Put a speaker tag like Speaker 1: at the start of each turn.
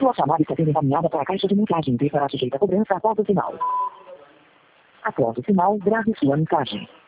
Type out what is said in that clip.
Speaker 1: Sua chamada está sendo encaminhada para a caixa de mensagem e será sujeita a cobrança após o sinal. Após o sinal, grave sua mensagem.